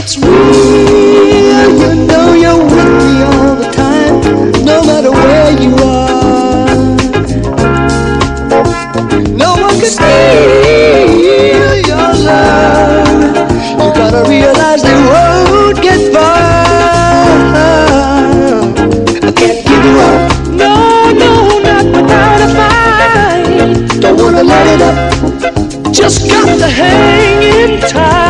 it's real. You know you're with me all the time, no matter where you are. No one can steal your love. You gotta realize they won't get far. I can't give you up. No, no, not without a fight. Don't wanna let it up. Just got to hang in tight.